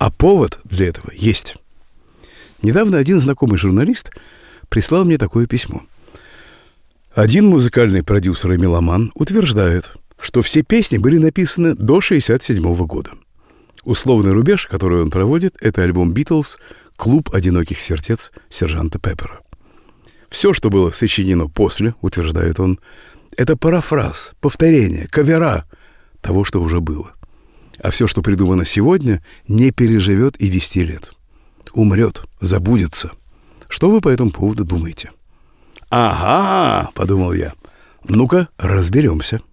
А повод для этого есть. Недавно один знакомый журналист прислал мне такое письмо. Один музыкальный продюсер и меломан утверждает, что все песни были написаны до 1967 года. Условный рубеж, который он проводит, это альбом «Битлз» «Клуб одиноких сердец» сержанта Пеппера. Все, что было сочинено после, утверждает он, это парафраз, повторение, кавера того, что уже было. А все, что придумано сегодня, не переживет и 10 лет. Умрет, забудется. Что вы по этому поводу думаете? «Ага», — подумал я, — «ну-ка, разберемся».